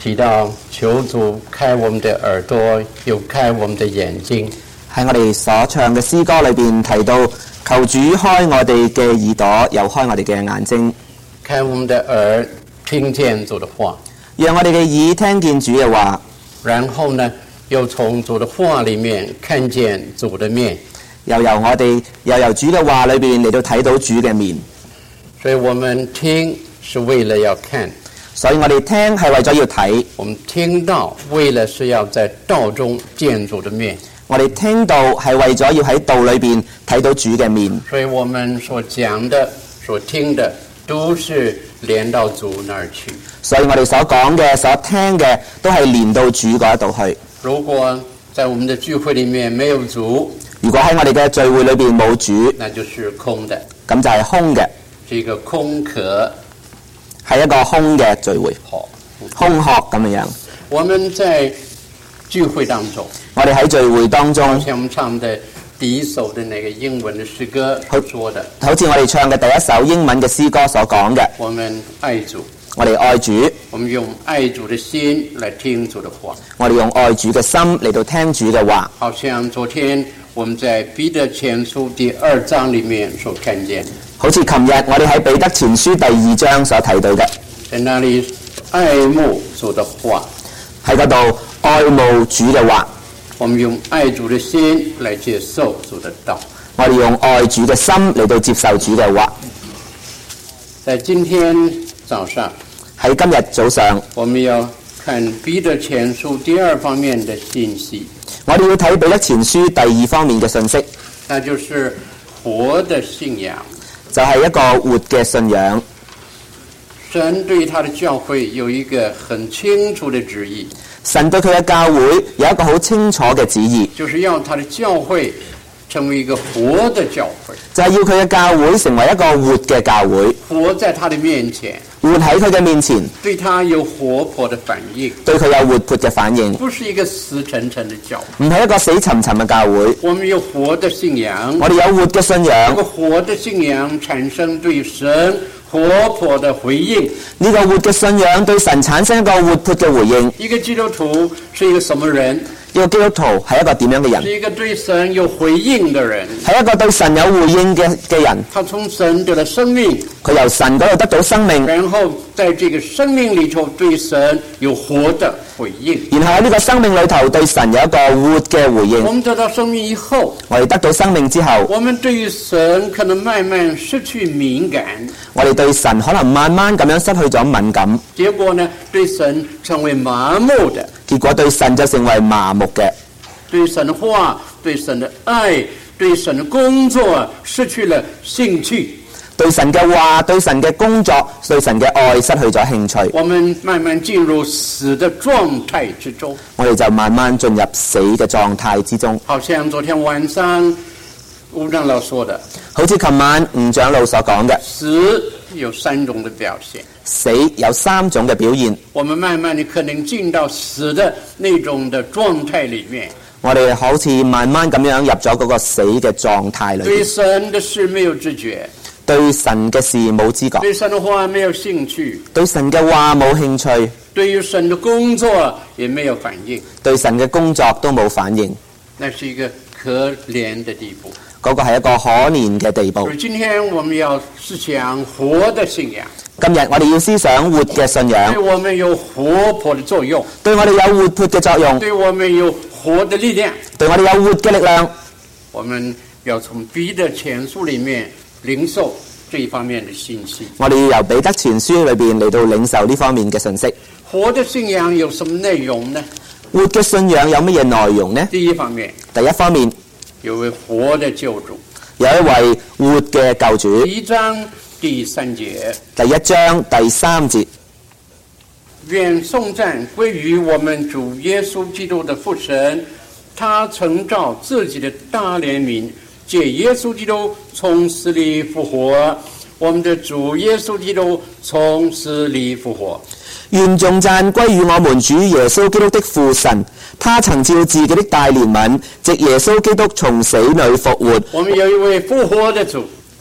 提到求主開我們的耳朵，又開我們的眼睛。 喺我哋所唱嘅詩歌裏邊提到，求主開我哋嘅耳朵，又開我哋嘅眼睛， 開我們的耳，聽見主的話， 讓我哋嘅耳聽見主嘅話， 然後呢，又從主的話裏面看見主的面， 又由主嘅話裏邊嚟到睇到主嘅面。 所以我們聽是為了要看， 所以我哋聽係為咗要睇， 我們聽到為了是要在道中見主的面， 我哋聽到係為咗要喺道裏邊睇到主嘅面。 所以我們所講的、所聽的都是連到主那兒去。 所以我哋所講嘅、所聽嘅都係連到主嗰度去。 如果在我們的聚會裡面沒有主， 如果喺我哋嘅聚會裏邊冇主， 那就是空的， 咁就係空嘅， 是一個空殼， 係一個空嘅聚會，空殼咁樣。 我們在聚會當中， 我哋喺聚會當中， 好像我們唱的第一首的那個英文的詩歌說的， 好似我哋唱嘅第一首英文嘅詩歌所講嘅， 我們愛主， 我哋愛主， 我們用愛主的心來聽主的話， 我哋用愛主嘅心嚟到聽主嘅話。 好像昨天我們在彼得前書第2章裡面所看見， 好似琴日我哋喺彼得前書第2章所提到嘅， 在那裡愛慕主的話， 喺嗰度愛慕主嘅話， 我們用愛主的心來接受主的道。 我哋用愛主嘅心嚟到接受主嘅話。 在今天早上， 喺今日早上， 我們要看彼得前書第2方面的信息， 我哋要睇彼得前書第2方面嘅信息， 那就是活的信仰。 就係一個活嘅信仰。 神對他的教會有一個很清楚的旨意， 神對佢嘅教會有一個好清楚嘅旨意， 就是要他的教會成為一個活的教會， 就係要佢嘅教會成為一個活嘅教會， 活在他的面前， 活喺佢嘅面前， 對他有活潑的反應， 對佢有活潑嘅反應， 不是一個死沉沉的教會。 唔係一個死沉沉嘅教會。 我們有活的信仰， 我哋有活嘅信仰， 這個活的信仰產生對神活潑的回應。 呢個活嘅信仰對神產生一個活潑嘅回應。 一個基督徒是一個什麼人？ 一個基督徒係一個點樣嘅人？ 是一個對神有回應的人， 係一個對神有回應嘅人。 他從神得了生命， 佢由神嗰度得到生命， 然後在這個生命裏頭對神有活的回應。 然後喺呢個生命裏頭對神有一個活嘅回應。 我們得到生命以後， 我哋得到生命之後， 我們對於神可能慢慢失去敏感， 我哋對神可能慢慢咁樣失去咗敏感， 結果呢，對神成為麻木的， 結果對神就成為麻木嘅， 對神的話、對神的愛、對神的工作失去了興趣， 對神嘅話、對神嘅工作、對神嘅愛失去咗興趣。 我們慢慢進入死的狀態之中， 我哋就慢慢進入死嘅狀態之中。 好像昨天晚上吳長老說的， 好似琴晚吳長老所講嘅， 死有3種的表現， 死有3種嘅表現。 我們慢慢地可能進到死的那種的狀態裡面， 我哋好似慢慢咁樣入咗嗰個死嘅狀態裏對面， 神的事沒有知覺， 對神嘅事冇知覺， 對神的話沒有興趣， 對神嘅話冇興趣， 對於神的工作也沒有反應， 對神嘅工作都冇反應， 那是一個可憐的地步。 嗰個係一個可憐嘅地步所以。今天我們要思想活的信仰， 今日我哋要思想活嘅信仰， 對我們有活潑的作用， 對我哋有活潑嘅作用， 對我們有活的力量。 對我哋有活嘅力量。 我們要從彼得前書裡面領受這一方面的信息。 我哋要由彼得前書裏邊嚟到領受呢方面嘅信息。 活的信仰有什麼內容呢？ 活嘅信仰有乜嘢內容呢？ 第一方面， 第一方面， 有位活的救主。 有一位活嘅救主。 第1章第3節， 第1章第3節， 願頌讚歸於我們主耶穌基督的父神，他曾照自己的大憐憫，借耶穌基督從死裡復活。我們的主耶穌基督從死裡復活。 願頌讚歸於我們主耶穌基督的父神，他曾照自己的大憐憫，藉耶穌基督從死裡復活。 我們有一位復活的主，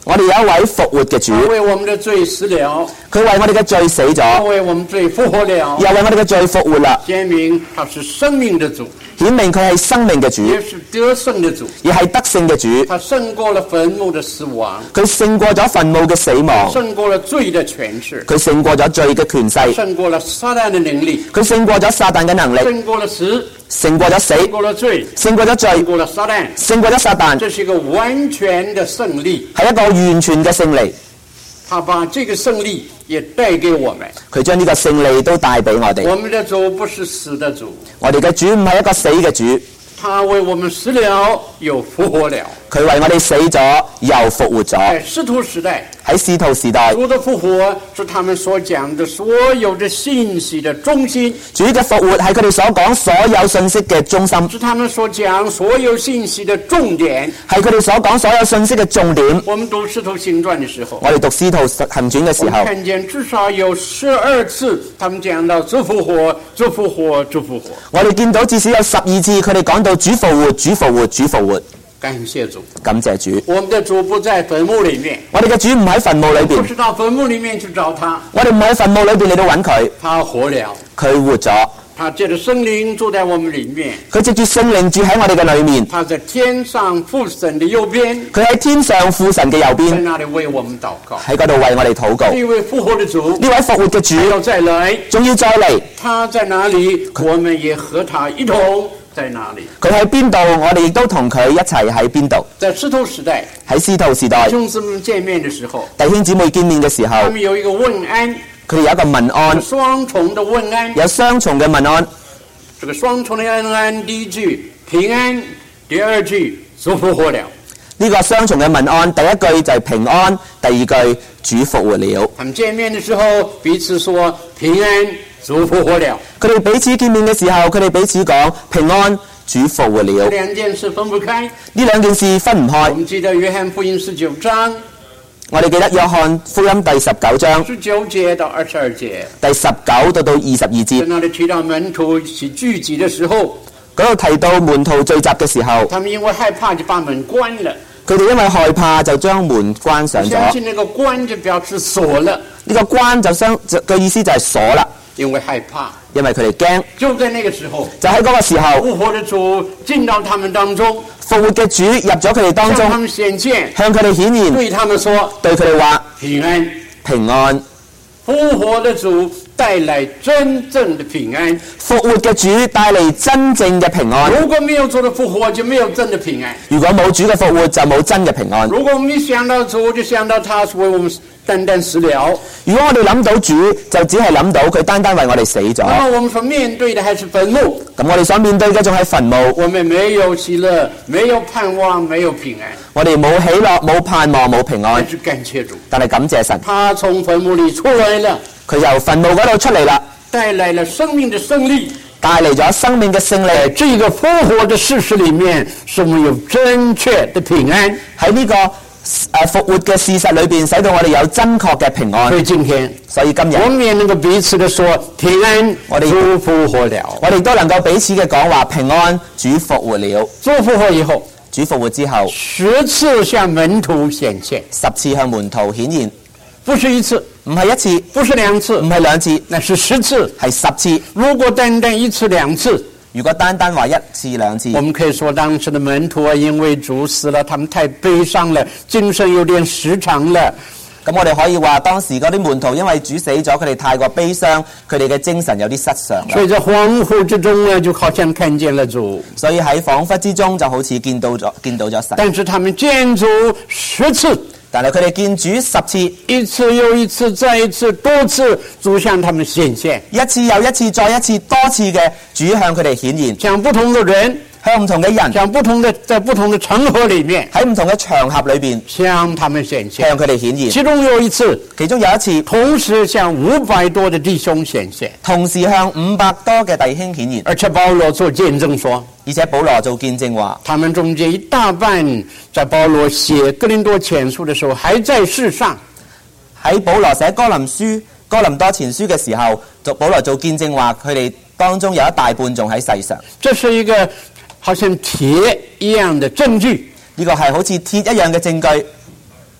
我哋有一位復活嘅主， 他為我們的罪死了， 佢為我哋嘅罪死他咗， 為我們罪復活了， 又為我哋嘅罪復活啦， 顯明他是生命的主， 顯明佢係生命嘅主， 也是得勝的主。 而係得勝嘅主。 他勝過了墳墓的死亡， 佢勝過咗墳墓嘅死亡， 勝過了罪的權勢， 佢勝過咗罪嘅權勢， 勝過了撒旦的能力， 佢勝過咗撒旦嘅能力， 勝過了死， 勝過咗死， 勝過了罪， 勝過咗勝罪， 過了撒旦。 勝過咗撒旦， 這是一個完全的勝利。 係一個完全嘅勝利。 他把這個勝利也帶給我們。 佢將呢個勝利都帶俾我哋。 我們的主不是死的主， 我哋嘅主唔係一個死嘅主， 他為我們死了又復活了。 佢為我哋死咗又復活咗。 在使徒時代， 喺使徒時代， 主的復活是他們所講的所有的信息的中心， 主嘅復活係佢哋所講所有信息嘅中心， 是他們所講所有信息的重點。 係佢哋所講所有信息嘅重點。 我們讀使徒行傳的時候， 我哋讀使徒行傳嘅時候， 我們看見至少有12次，他們講到主復活，主復活，主復活。 我哋見到至少有12次，佢哋講到主復活，主復活，主復活。 感謝主， 感謝主。 我們的主不在墳墓裏面， 我哋嘅主唔喺墳墓裏邊， 不是到墳墓裏面去找他， 我哋唔喺墳墓裏邊嚟到揾佢， 他活了， 佢活咗， 他借着聖靈住在我們裏面， 佢藉住聖靈住喺我哋嘅裏面， 他在天上父神的右邊， 佢喺天上父神嘅右在邊， 那裏為我們禱告。 喺嗰度為我哋禱告。 這位復活的主呢位復活嘅主要再來， 仲要再嚟， 他在哪裏，我們也和他一同在哪裏。 佢喺邊度，我哋亦都同佢一齊喺邊度。 在使徒時代， 喺使徒時代弟，兄姊妹見面的時候， 弟兄姊妹見面嘅時候， 他們有一個問安， 佢哋有一個問安， 雙重的問安。 有雙重嘅問安。 這個雙重的問安，第一句平安，第二句主復活了。 呢個雙重嘅問安，第一句就係平安，第二句主復活了。 他們見面的時候，彼此說平安，主復活了。 佢哋彼此見面嘅時候，佢哋彼此講平安，主復活了。 這兩件事分不開。 呢兩件事分唔我開。 們記得約翰福音19章我哋記得約翰福音第19章 19節到22節， 第19到22 在節， 那裡提到門徒一起聚集的時候， 嗰度提到門徒聚集嘅時候， 他們因為害怕就把門關了。 佢哋因為害怕就將門關上咗。 相信那個關就表示鎖了， 呢個關嘅意思就係鎖啦， 因為害怕。 因為佢哋驚。 就在那個時候， 就喺嗰個時候， 復活的主進到他們當中， 復活嘅主入咗佢哋當向他中， 們顯現， 向佢哋顯現， 對他們說對佢哋話平安。 平安。 復活的主帶來真正的平安。 復活嘅主帶嚟真正嘅平安。 如果沒有主的復活，就沒有真的平安。 如果冇主嘅復活，就冇真嘅平安。 如果我們一想到主，就想到他是為我們單單死了。 如果我哋諗到主，就只係諗到佢單單為我哋死咗。 那麼我們所面對的還是墳墓， 咁我哋所面對嘅仲係墳墓， 我們沒有喜樂，沒有盼望，沒有平安。 我哋冇喜樂、冇盼望、冇平安但。是感謝主， 但係感謝神， 他從墳墓裏出來了， 佢由墳墓嗰度出嚟啦， 帶來了生命的勝利。 帶嚟咗生命嘅勝在利。 這個復活的事實裏面，使我們有正確的平安。 喺呢個復活嘅事實裏邊，使到我哋有真確嘅平安所。以今天所以今日我們也能夠彼此的說平安， 我哋主復活了。 我哋都能夠彼此嘅講話平安，主復活了。 主復活以後， 主復活之後 10次向門徒顯現， ，10次向門徒顯現， 不是一次， 唔係一次， 不是兩次唔，係兩次， 那是10次。 係10次。 如果單單一次兩次， 如果單單話一次兩次， 我們可以說當時的門徒啊，因為主死了，他們太悲傷了，精神有點失常了。 咁我哋可以話當時嗰啲門徒因為主死咗，佢哋太過悲傷，佢哋嘅精神有啲失常啦。 所以在恍惚之中呢，就好像看見了主。 所以喺彷彿之中就好似見到咗神。 但是他們見主10次， 但係佢哋見主10次， 一次又一次，再一次，多次，主向他們顯現， 一次又一次，再一次，多次嘅主向佢哋顯現， 向不同的人， 向唔同嘅人， 向不同的在不同的場合裏面， 喺唔同嘅場合裏邊向他們顯現。 向佢哋顯現。 其中有一次， 其中有一次， 同時向500多的弟兄顯現， 同時向500多嘅弟兄顯現， 而且保羅做見證說， 而且保羅做見證話， 他們中間一大半在保羅寫哥林多前書的時候還在世上。 喺保羅寫哥林多前書嘅時候，保羅做見證話，佢哋當中有一大半仲喺世上。 這是一個好像鐵一樣的證據。 呢個係好似鐵一樣嘅證據。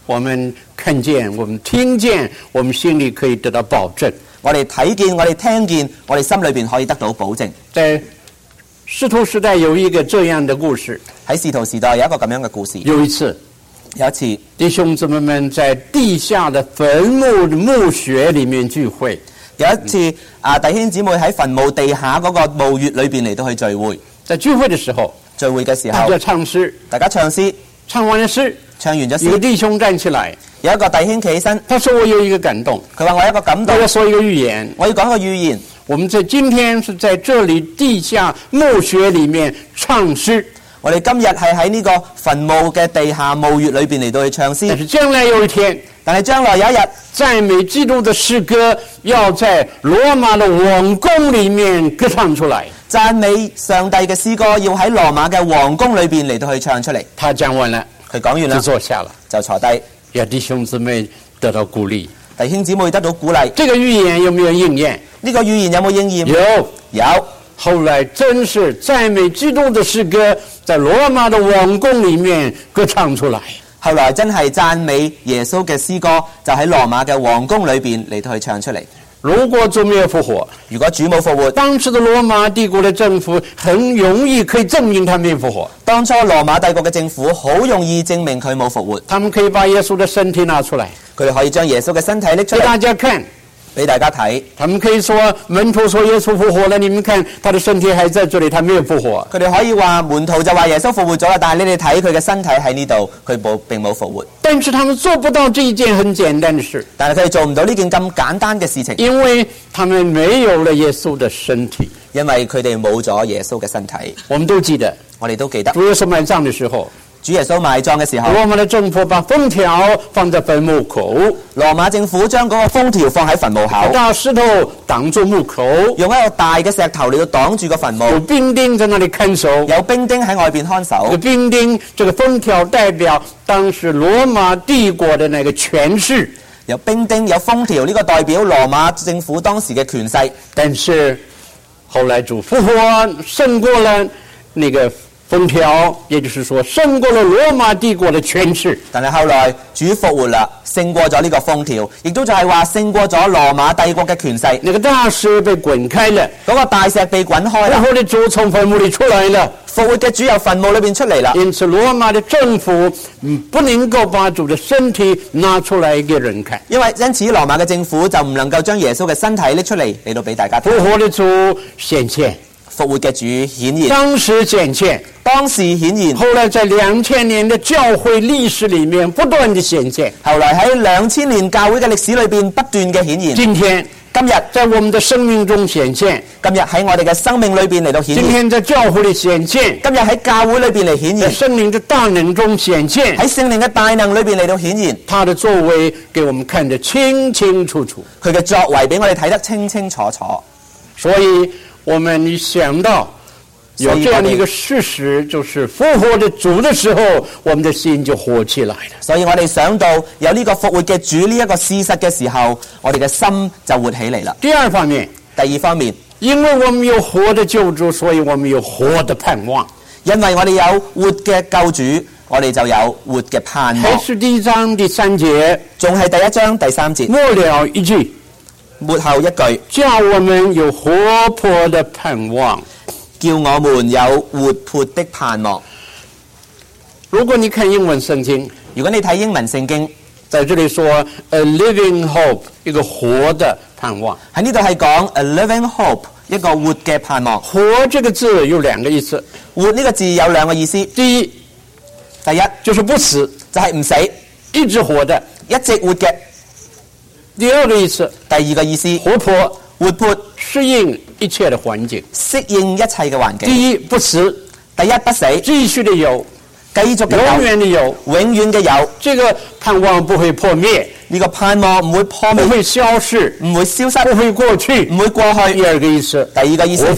我们看见，我们听见，我們心裏可以得到保證。 我哋睇見，我哋聽見，我哋心裏邊可以得到保證。 在使徒時代有一個這樣的故事， 喺使徒時代有一個咁樣嘅故事。 有一次弟兄姊妹們在地下的墳墓墓穴裡面聚會。 有一次弟兄姊妹喺墳墓地下嗰個墓穴裏邊嚟到去聚會。 在聚會嘅時候，大家唱詩，唱完了詩， 唱完咗詩， 有個弟兄站起來， 有一個弟兄企起身， 他說我有一個感動， 佢話我有一個感動， 我要說一個預言， 我要講個預言。 我們今天是在這裡地下墓穴裡面唱詩。 我哋今日係喺呢個墳墓嘅地下墓穴裏邊嚟到去唱詩。 但是將來有一天， 有一日， 讚美基督的詩歌要在羅馬的王宮裡面歌唱出來。 讚美上帝嘅詩歌要喺羅馬嘅王宮裏邊嚟到去唱出嚟。 他講完了， 佢講完啦， 就坐下了， 就坐低。 讓弟兄姊妹得到鼓勵。 弟兄姊妹得到鼓勵。 這個預言有沒有應驗？ 呢個預言有冇應驗？有。 後來真是讚美基督的詩歌在羅馬的王宮裡面歌唱出來。 後來真係讚美耶穌嘅詩歌就喺羅馬嘅王宮裏邊嚟到去唱出嚟。 如果主沒有復活， 如果主冇復活， 當時的羅馬帝國的政府很容易可以證明他沒有復活。 當初羅馬帝國嘅政府好容易證明佢冇復活。 他們可以把耶穌的身體拿出來， 佢哋可以將耶穌嘅身體拎出嚟， 給大家看， 俾大家睇。 他們可以說門徒說耶穌復活了，你們看他的身體還在這裡，他沒有復活。 佢哋可以話門徒就話耶穌復活咗啦，但係你哋睇佢嘅身體喺呢度，佢並冇復活。 但是他們做不到這一件很簡單的事， 但係佢哋做唔到呢件咁簡單嘅事情， 因為他們沒有了耶穌的身體， 因為佢哋冇咗耶穌嘅身體。 我們都記得，主耶穌埋葬的時候， 主耶穌埋葬嘅時候， 羅馬的政府把封條放在墳墓口， 羅馬政府將嗰個封條放喺墳墓口， 大石頭擋住墓口， 用一個大嘅石頭嚟到擋住個墳墓， 有兵丁在那裡看守， 有兵丁喺外邊看守。 有兵丁，這個封條代表當時羅馬帝國的那個權勢， 有兵丁有封條，呢個代表羅馬政府當時嘅權勢。 但是後來主復活，勝過了那個封條，也就是說勝過了羅馬帝國的權勢。 但係後來主復活啦，勝過咗呢個封條，亦都就係話勝過咗羅馬帝國嘅權勢。 那個大石被滾開了， 嗰個大石被滾開啦。 復活的主從墳墓裡出來了， 復活嘅主由墳墓裏邊出嚟啦。 因此羅馬的政府不能夠把主的身體拿出來給人看， 因此羅馬嘅政府就唔能夠將耶穌嘅身體拎出嚟到俾大家睇。 復活的主顯現， 復活嘅主顯現， 當時顯現，後來在2000年的教會歷史裡面不斷的顯現， 後來喺2000年教會嘅歷史裏邊不斷嘅顯現。今日在我們的生命中顯現， 今日喺我哋嘅生命裏邊嚟到顯現。 今天在教會裡顯現， 今日喺教會裏邊嚟顯現。 在聖靈的大能中顯現， 喺聖靈嘅大能裏邊嚟到顯現。 他的作為給我們看得清清楚楚， 佢嘅作為俾我哋睇得清清楚楚。 所以我們一想到有這樣的一個事實，就是復活的主的時候，我們的心就活起來了。 所以我哋想到有呢個復活嘅主呢一個事實嘅時候，我哋嘅心就活起嚟啦。 第二方面，因為我們有活的救主，所以我們有活的盼望。 因為我哋有活嘅救主，我哋就有活嘅盼望。 還是第一章第3節， 仲係第1章第3節， 末了一句， 末後一句， 叫我們有活潑的盼望， 叫我們有活潑的盼望。 如果你看英文聖經， 如果你睇英文聖經， 在這裡說 a living hope， 一個活的盼望。 喺呢度係講 a living hope， 一個活嘅盼望。 活這個字有2個意思， 活呢個字有2個意思。第一就是不死， 就係唔死， 一直活的， 一直活嘅。 第二個意思， 活潑， 適應一切的環境， 適應一切嘅環境。 第一不死，繼續的有， 繼續嘅有， 永遠的有， 永遠嘅有。 這個盼望不會破滅， 呢個盼望唔會破滅， 不會消失， 唔會消失， 不會過去， 唔會過去。 第二個意思， 活潑，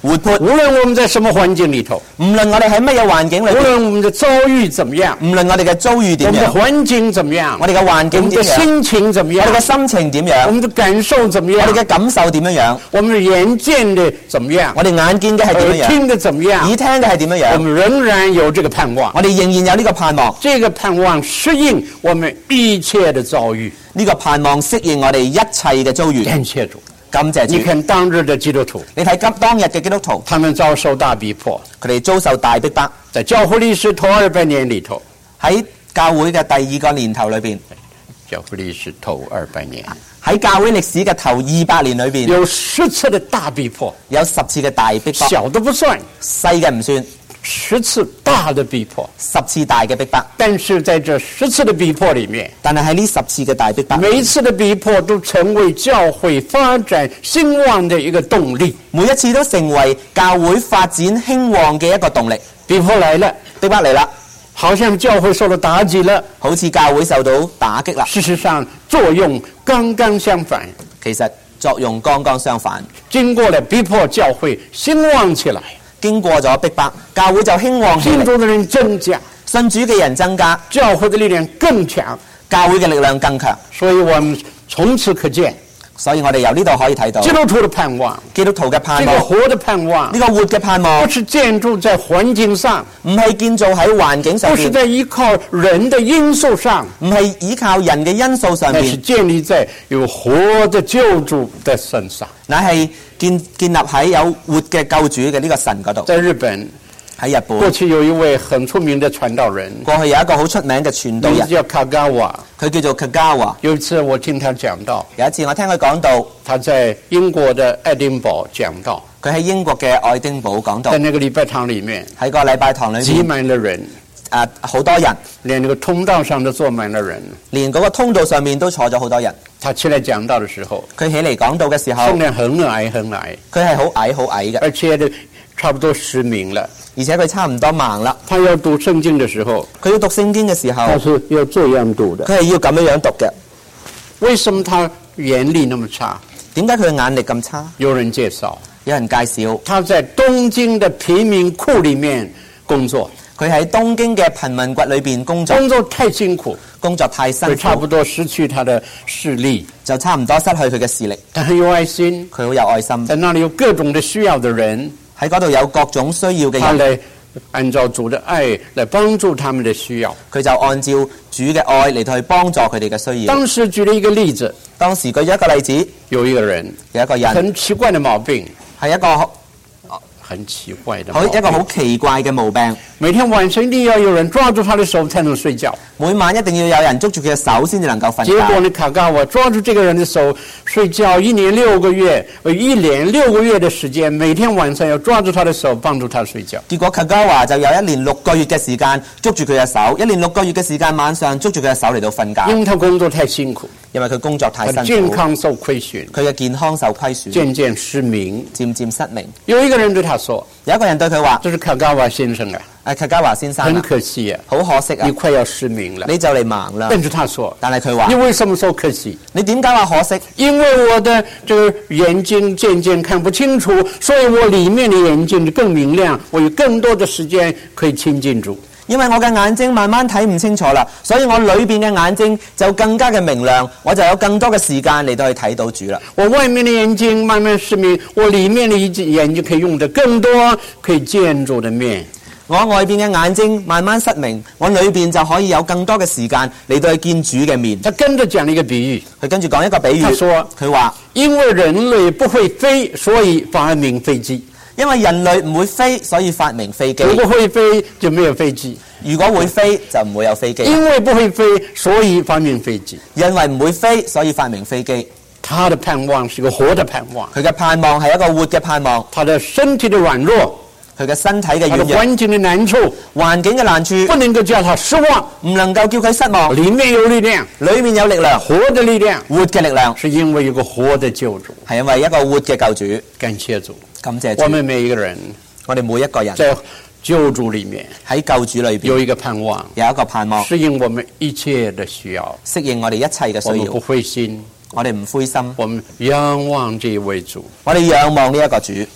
活潑。 无论我们在什么环境里頭， 唔論我哋喺乜嘢環境裏无邊， 论我们的遭遇怎么样， 唔論我哋嘅遭遇我點樣， 们的环境怎么样， 我哋嘅環我们的境點樣， 心情怎么样我哋，嘅心情點我樣， 们的感受怎么样我哋，嘅感受點樣樣， 我们的眼见的怎么样， 我哋眼見嘅係點樣樣， 耳聽的怎么样， 耳聽嘅係點樣樣， 我们仍然有这个盼望。 我哋仍然有呢個盼望， 这个盼望適應我們一切的遭遇。 呢個盼望適應我哋一切嘅遭遇。 感謝主！ 感謝主。 你看當日的基督徒， 你睇當日嘅基督徒， 他們遭受大逼迫， 佢哋遭受大逼迫， 在教會歷史頭200年裏頭， 喺教會嘅第2個年頭裏邊， 教會歷史頭200年， 喺教會歷史嘅頭200年裏邊， 有10次的大逼迫， 有10次嘅大逼迫， 小的不算， 細嘅唔算 ，10次大的逼迫。 10次大嘅逼迫。 但是在這10次的逼迫裏面， 但係喺呢10次嘅大逼迫， 每一次的逼迫都成為教會發展興旺的一個動力。 每一次都成為教會發展興旺嘅一個動力。 逼迫來了， 逼迫嚟啦， 好像教會受到打擊了， 好似教會受到打擊啦。 事實上作用剛剛相反。 其實作用剛剛相反， 經過了逼迫，教會興旺起來， 經過咗逼迫，教會就興旺起嚟， 信主的人增加， 信主嘅人增加， 教會的力量更強。 教會嘅力量更強。 所以我們從此可見， 所以我哋由呢度可以睇到基督徒的盼望， 基督徒嘅盼這個望， 活的盼望呢，個活嘅盼望不，是建築在環境上， 唔係建造喺環境上邊， 不是在依靠人的因素上， 唔係依靠人嘅因素上乃是邊， 建立在有活的救主的身上。 乃係建立喺有活嘅救主嘅呢個神嗰度。 在日本， 喺日過本， 去有一位很出名的傳道人， 過去有一個好出名嘅傳道人， 名字叫卡加瓦。 佢叫做 Kagawa。 有一次我聽他講到， 有一次我聽佢講到， 他在英國的愛丁堡講到， 佢喺英國嘅愛丁堡講到在，那個禮拜堂裡面喺個禮拜堂裏擠面， 滿了人， 好多人， 連那個通道上都坐滿了人。 連嗰個通道上面都坐咗好多人。 他起來講道的時候， 佢起嚟講道嘅時候， 重量很矮很矮， 佢係好矮好矮嘅， 而且呢差不多失明了。 而且佢差唔多盲啦。 他要讀聖經的時候， 佢要讀聖經嘅時候， 他是要這樣讀的。 佢係要咁樣樣讀嘅。 為什麼他眼力那麼差？ 點解佢嘅眼力咁差？ 有人介紹， 有人介紹， 他在東京的貧民窟裡面工作， 佢喺東京嘅貧民窟裏邊工作， 工作太辛苦， 工作太辛會差不苦， 多失去他的視力。 就差唔多失去佢嘅視力。 他很有愛心， 佢好有愛心， 在那裡有各種的需要的人， 喺嗰度有各種需要嘅人， 他來按照主的愛來幫助他們的需要。 佢就按照主嘅愛嚟到去幫助佢哋嘅需要。 當時舉了一個例子， 當時舉咗一個例子， 有一個人有一個人很奇怪的毛病， 係一個很奇怪的毛病， 好一個好奇怪嘅毛病， 每天晚上一定要有人抓住他的手才能睡覺。 每晚一定要有人捉住佢嘅手先至能夠瞓覺。 結果呢，卡加瓦抓住這個人的手睡覺，1年6個月的時間，每天晚上要抓住他的手幫助他睡覺。 結果卡加華就有1年6個月嘅時間捉住佢嘅手，1年6個月嘅時間晚上捉住佢嘅手嚟到瞓覺， 因為他工作太辛苦， 因為佢工作太他的辛苦， 健康受虧損， 佢嘅健康受虧損， 漸漸失明。 漸漸失明。 有一個人對他說有一個人對佢話： 這是卡加瓦先生啊， 卡加華先生很啊， 可惜啊， 好可惜啊你，快要失明了。 你就嚟盲啦。 但是他說， 但係佢話你：為什麼說可惜？ 你點解話可惜？ 因為我的這個眼睛漸漸看不清楚，所以我裡面的眼睛就更明亮，我有更多的時間可以親近主。 因為我嘅眼睛慢慢睇唔清楚啦，所以我裏邊嘅眼睛就更加嘅明亮，我就有更多嘅時間嚟到去睇到主啦。 我外面的眼睛慢慢失明，我裡面的眼睛可以用得更多，可以見主的面。 我外邊嘅眼睛慢慢失明，我裏邊就可以有更多嘅時間嚟到去見主嘅面。 他跟着講了一個比喻， 佢跟住講一個比喻， 他說佢話： 因為人類不會飛，所以發明飛機。 因為人類唔會飛，所以發明飛機。 如果會飛，就沒有飛機。 如果會飛，就唔會有飛機。 因為不會飛，所以發明飛機。 因為唔會飛，所以發明飛機。 他的盼望是個活的盼望， 佢嘅盼望係一個活嘅盼望。 他的身體的軟弱， 佢嘅身體嘅他的軟弱， 環境的難處， 環境嘅難處， 不能夠叫他失望。 唔能夠叫佢失望。 裡面有力量， 裏面有力量， 活的力量， 活嘅力量， 是因為有個活的救主。 係因為一個活嘅救主。 感謝主， 感謝主。 我們每一個人我哋每一個人在救主裡面喺救主裏邊有一個盼望， 有一個盼望， 適應我們一切的需要。 適應我哋一切嘅需要。 我們不灰心， 我哋唔灰心， 我們仰望這一位主。 我哋仰望呢一個主。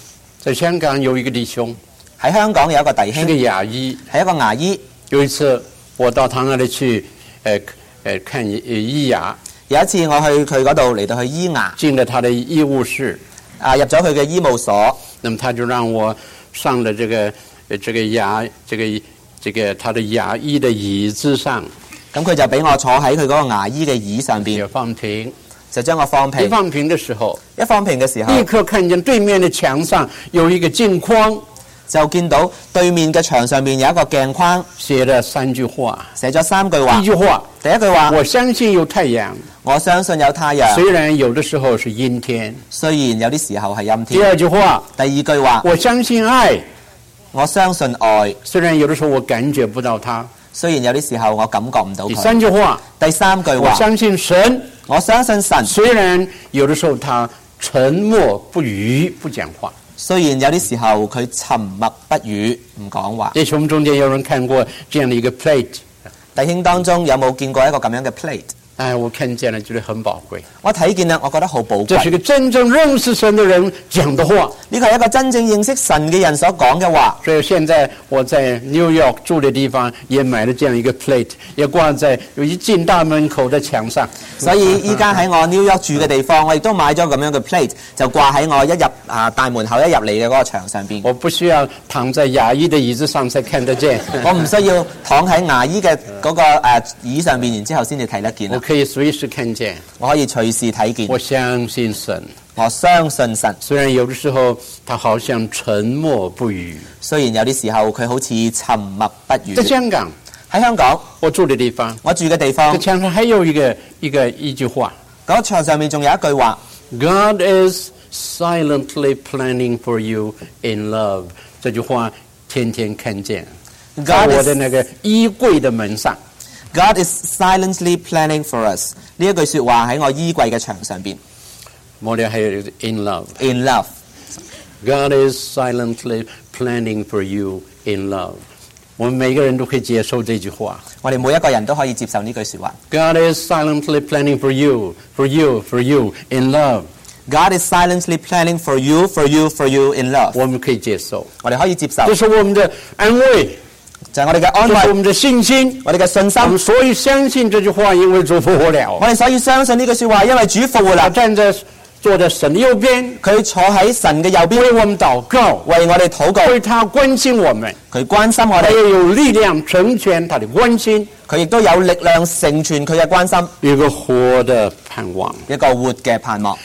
在香港有一個弟兄， 喺香港有一個弟兄是個牙醫。 係一個牙醫。 有一次我到他那裡去，看醫牙， 有一次我去佢嗰度嚟到去醫牙， 進了他的醫務室， 入咗佢嘅醫務所， 那麼他就讓我上了這個他的牙醫的椅子上， 咁佢就俾我坐喺佢嗰個牙醫嘅椅上邊， 也放平。 就將我放平。 一放平的時候，立刻看見對面的牆上有一個鏡框， 就見到對面嘅牆上面有一個鏡框， 寫了3句話。 寫咗3句話。 第一句話， 第一句話， 我相信有太陽， 我相信有太陽， 雖然有的時候是陰天， 雖然有啲時候係陰天。 第二句話， 第二句話， 我相信愛， 我相信愛， 雖然有的時候我感覺不到它， 雖然有啲時候我感覺唔到佢。 第三句話， 第三句話， 我相信神， 我相信神， 雖然有的時候他沉默不語不講話， 雖然有啲時候佢沉默不語唔講話。 弟兄中間有人看過這樣的一個 plate， 弟兄當中有冇見過一個咁樣嘅 plate？ 我看見了覺得很寶貴。 我睇見啦，我覺得好寶貴。 這是個真正認識神的人講的話， 呢個係一個真正認識神嘅人所講嘅話。 所以現在我在 New York 住的地方也買了這樣一個 plate， 也掛在一進大門口的牆上。 所以依家喺我 New York 住嘅地方，我亦都買咗咁樣嘅 plate， 就掛喺我一入大門口一入嚟嘅嗰個牆上邊。 我不需要躺在牙醫的椅子上才看得見， 我唔需要躺喺牙醫嘅嗰個椅上邊，然之後先至睇得見。 我可以隨時看見， 我可以隨時睇見。 我相信神， 我相信神。 雖然有的時候他好像沉默不語， 雖然有啲時候佢好似沉默不語。 在香港， 喺香港我住的地方， 我住嘅地方， 牆上還有一句話， 嗰牆上面仲有一句話 God is silently planning for you in love。 這句話天天看見，在我的那個衣櫃的門上。 God is silently planning for us。 呢一句說話喺我衣櫃嘅牆上邊。 末了還有 in love。 In love。 God is silently planning for you in love。 我們每個人都可以接受這句話。 我哋每一個人都可以接受呢句說話。 God is silently planning for you, for you, for you in love。 God is silently planning for you, for you, for you in love。 我們可以接受， 我哋可以接受。 這是我們的安慰， 就係我哋嘅安這是我慰， 們的信心， 我哋嘅信我們心。 所以相信這句話，因為主復活了。 我哋所以相信呢句說話，因為主復活啦。 坐在神的右邊， 佢坐喺神嘅右邊， 為我們禱告， 為我哋禱告。 為他關心我們， 佢關心我他哋， 也有力量成全他的關心， 佢亦都有力量成全佢嘅關心， 有一個活的盼望。 一個活嘅盼望。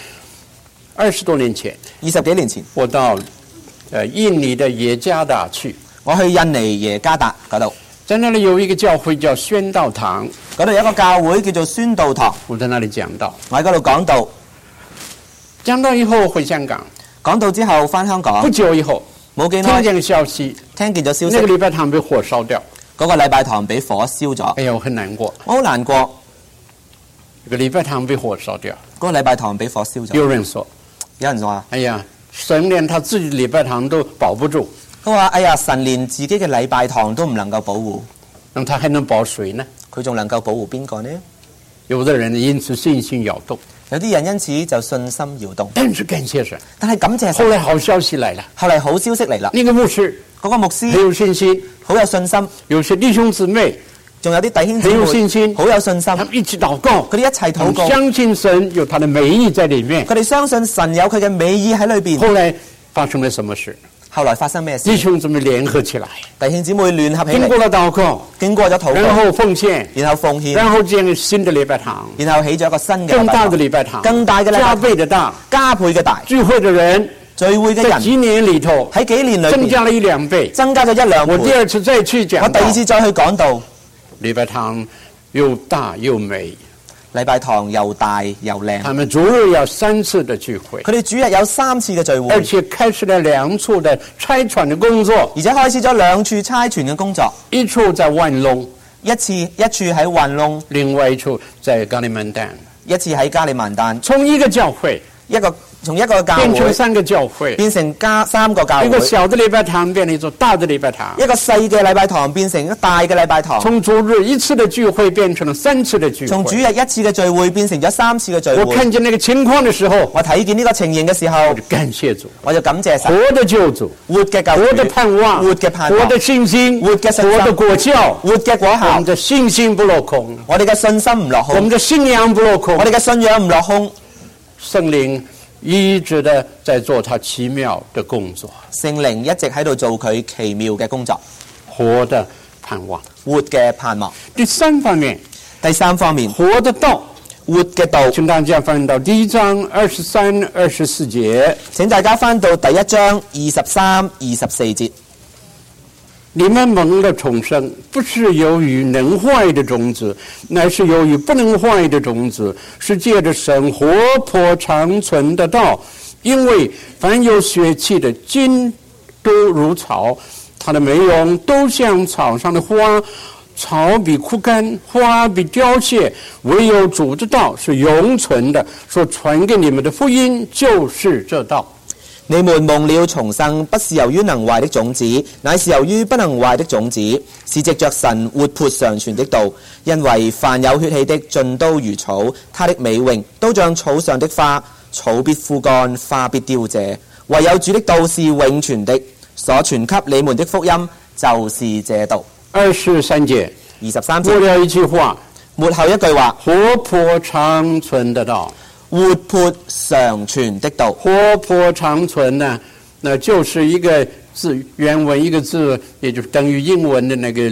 20多年前 20幾年前， 我到印尼的耶加達去， 我去印尼耶加達嗰度， 在那裡有一個教會叫宣道堂， 嗰度有一個教會叫做宣道堂， 我在那裡講道， 我喺嗰度講道， 講道以後回香港， 講道之後翻香港不，久以後冇幾耐聽見消息， 聽見咗消息， 那個禮拜堂被火燒掉， 嗰個禮拜堂俾火燒咗， 哎呀，我很難過， 我好難過， 這個禮拜堂被火燒掉。 嗰個禮拜堂俾火燒咗。 有人說， 有人話， 哎呀，神連他自己的禮拜堂都保不住， 佢話：哎呀，神連自己嘅禮拜堂都唔能夠保護， 那他還能保誰呢？ 佢仲能夠保護邊個呢？ 有的人因此信心搖動， 有啲人因此就信心搖動。 但是感謝神， 但係感謝後神， 來好消息來了， 後嚟好消息嚟啦， 那個牧師嗰個牧很師有信心， 好有信心， 有些弟兄姊妹仲有啲弟兄姊很有信心妹好有信心， 他們一起禱告， 佢哋一齊禱告， 相信神有他的美意在裡面。 佢哋相信神有佢嘅美意喺裏邊。 後來發生了什麼事？ 後來發生咩事？ 弟兄姊妹聯合起來， 弟兄姊妹聯合起嚟， 經過了禱告， 經過咗禱然告， 後奉獻， 然後奉獻， 然後建立新的禮拜堂， 然後起咗一個新嘅更大的禮拜堂， 更大嘅禮拜加堂， 倍的大， 加倍嘅大， 聚會的人聚會嘅人在幾年裡頭喺幾年裏邊增加了1、2倍。 增加咗1、2倍。 我第二次再去講道， 我第二次再去講道， 禮拜堂又大又美， 禮拜堂又大又靚。 他們主日要3次的聚會， 佢哋主日有3次嘅聚會， 而且開始了2處的差傳的工作， 而且開始咗2處差傳嘅工作， 一處在萬隆， 一處喺雲龍， 另外一處在加里曼丹。 一次喺加里曼丹。 從一個教會從一個教變成會 3個教會， 變成3個教會， 一個小的禮拜堂變成一座大的禮拜堂， 一個細嘅禮拜堂變成一個大嘅禮拜堂， 從主日一次的聚會變成了3次的聚會， 從主日一次嘅聚會變成咗3次嘅聚會。 我看見那個情況的時候， 我睇見呢個情形嘅時候， 我就感謝主， 我就感謝神， 活的救主， 活嘅救活的主， 盼望， 活嘅盼望， 活的信心， 活嘅信心， 活的果效， 活嘅果我效們。的信心不落空， 我哋嘅信心唔落我們空， 的信仰不落空我，哋嘅信仰唔落空。 聖靈一直的在做他奇妙的工作， 聖靈一直喺度做佢奇妙嘅工作， 活的盼望。 活嘅盼望。 第3方面， 第3方面， 活的道， 活嘅道。 請大家翻到第1章23、24節。 請大家翻到第1章23、24節。 你們蒙了重生，不是由於能壞的種子，乃是由於不能壞的種子，是借着神活潑長存的道。因為凡有血氣的，盡都如草，它的美容都像草上的花，草必枯乾，花必凋謝，唯有主的道是永存的。所傳給你們的福音就是這道。 你們蒙了重生，不是由於能壞的種子，乃是由於不能壞的種子，是藉着神活潑常存的道。因為凡有血氣的，盡都如草，它的美榮都像草上的花，草必枯乾，花必凋謝。唯有主的道是永存的，所傳給你們的福音就是這道。 23節 23 末節， 了一句話， 末後一句話， 活潑長存的道。 活潑常存的道。 活潑長存呢，那就是一個字，原文一個字，也就是等於英文的那個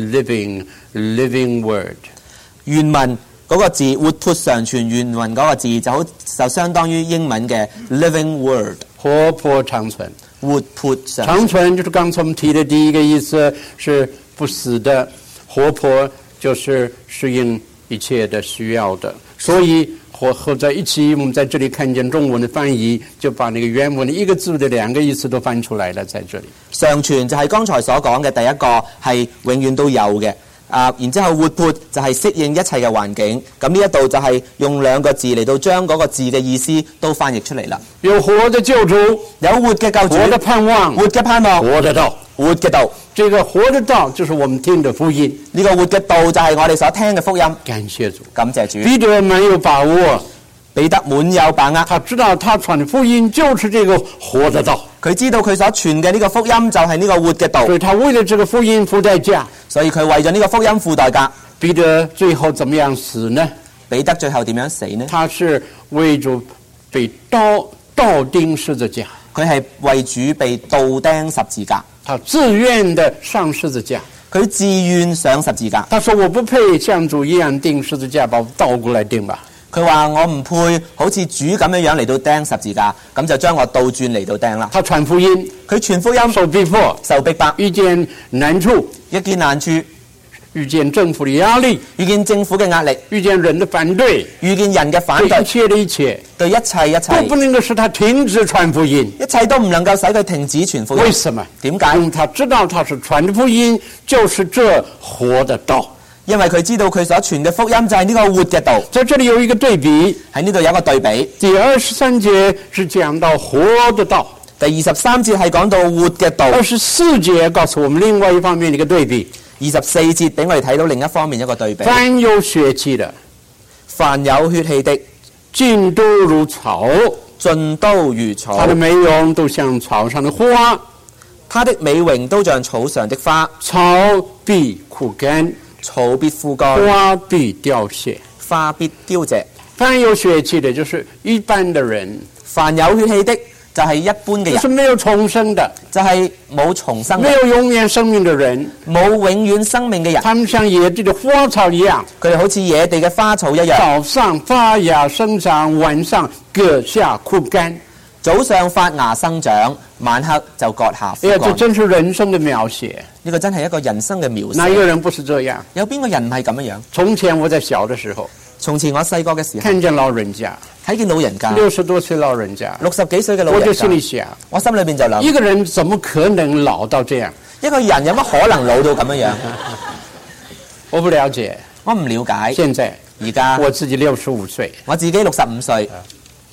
living word。 原文嗰個字活潑常存，原文嗰個字就相當於英文嘅 living word。 活潑長存， 活潑常存， 長存就是剛才我們提的第一個意思，是不死的；活潑就是適應一切的需要的。所以合在一起，我們在這裡看見中文的翻譯，就把那個原文的一個字的2個意思都翻出來了，在這裡。 常存就係剛才所講嘅第一個係永遠都有嘅。然之後活潑就係適應一切嘅環境。咁呢一度就係用2個字嚟到將嗰個字嘅意思都翻譯出嚟啦。 有活的救主， 有活嘅救主， 活的盼望， 活嘅盼望， 活的道。 活嘅道。 這個活的道就是我們聽的福音。 呢個活嘅道就係我哋所聽嘅福音。 感謝主， 感謝主。 彼得蠻有把握， 彼得滿有把握， 他知道他傳的福音就是這個活的道， 佢知道佢所傳嘅呢個福音就係呢個活嘅道， 所以他為了這個福音付代價。 所以佢為咗呢個福音付代價。 彼得最後怎麼樣死呢？ 彼得最後點樣死呢？ 他是為主被倒釘十字架， 佢係為主被倒釘十字架， 他自願的上十字架。 佢自願上十字架。 他說我不配像主一樣釘十字架，把我倒過來釘吧。 佢話我唔配好似主咁樣嚟到釘十字架，咁就將我倒轉嚟到釘啦。 他傳福音， 佢傳福音， 受逼迫， 受逼迫， 遇見難處， 一見難處， 遇見政府的壓力， 遇見政府嘅壓力， 遇見人的反對， 遇見人嘅反對對， 一切的一切， 對一切都不能夠使他停止傳福音。 一切都唔能夠使佢停止傳福音。 為什麼？ 點解？ 因為他知道他是傳的福音，就是這活的道。 因為佢知道佢所傳嘅福音就係呢個活嘅道。 在這裡有一個對比， 喺呢度有一個對比。 第23節是講到活的道， 第23節係講到活嘅道。 24節告訴我們另外一方面的一個對比。 24節俾我哋睇到另一方面一個對比。 凡有血氣的， 凡有血氣的， 盡都如草， 盡都如草。 它的美容都像草上的花， 它的美榮都像草上的花， 草必枯乾， 草必枯乾， 花必凋謝。 花必凋謝。 凡有血氣的，就是一般的人， 凡有血氣的，就係一般嘅人， 就是沒有重生的， 就係冇重生嘅， 沒有永遠生命的人， 冇永遠生命嘅人。 他們像野地的花草一樣， 佢哋好似野地嘅花草一樣， 早上發芽生長，晚上割下枯乾。 早上發芽生長，晚黑就割下枯哎呀，這乾。 真是人生的描寫。 呢個真係一個人生嘅描哪一個寫。 人不是這樣？ 有邊個人唔係咁樣？ 從前我在小的時候， 從前我細個嘅時候， 看見老人家睇見老人家 ，60多歲老人家 ，60幾歲嘅老我就人家， 心裏想， 我心裏邊就諗， 一個人怎麼可能老到這樣？ 一個人有乜可能老到咁樣？ 我不了解。 我唔了解。 現在而家我自己65歲， 我自己65歲，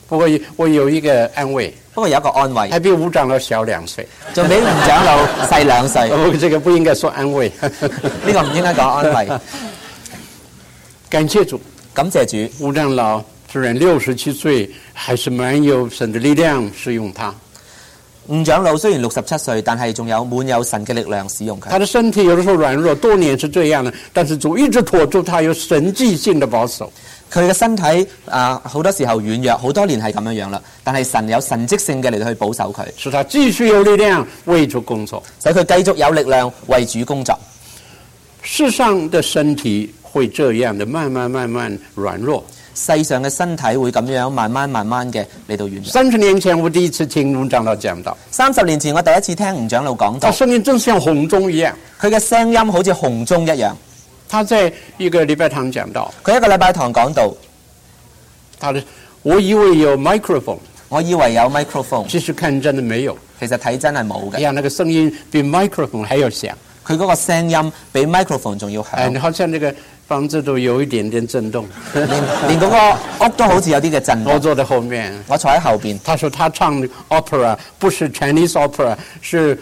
不過我有一個安慰， 不過有一個安慰， 還比吳長老小2歲， 仲比吳長老細2歲。 這個不應該說安慰， 呢個唔應該講安慰。 感謝主， 感謝主。 吳長老雖然67歲，還是滿有神的力量使用他。 吳長老雖然67歲，但係仲有滿有神嘅力量使用佢。 他的身體有的時候軟弱，多年是這樣的，但是主一直托住他，有神蹟性的保守。 佢嘅身體好多時候軟弱，好多年係咁樣樣啦。但係神有神蹟性嘅嚟到去保守佢， 使他繼續有力量為主工作， 使佢繼續有力量為主工作。 世上的身體會這樣的慢慢軟弱。 世上嘅身體會咁樣慢慢嘅嚟到軟弱。 30年前我第一次聽吳長老講道 ，30年前我第一次聽吳長老講道， 他聲音真像洪鐘一樣， 佢嘅聲音好似洪鐘一樣。 他在一個禮拜堂講道， 佢一個禮拜堂講道， 我以為有 microphone， 我以為有 microphone， 其實看真的沒有， 其實睇真係冇嘅。 哎呀，那個聲音比 microphone 還要響， 佢嗰個聲音比 microphone 仲要響， 好像那個房子都有一點點震動， 連嗰個屋都好似有啲嘅震動。 我坐在後面， 我坐喺後邊。 他說他唱 opera 不是 Chinese opera， 是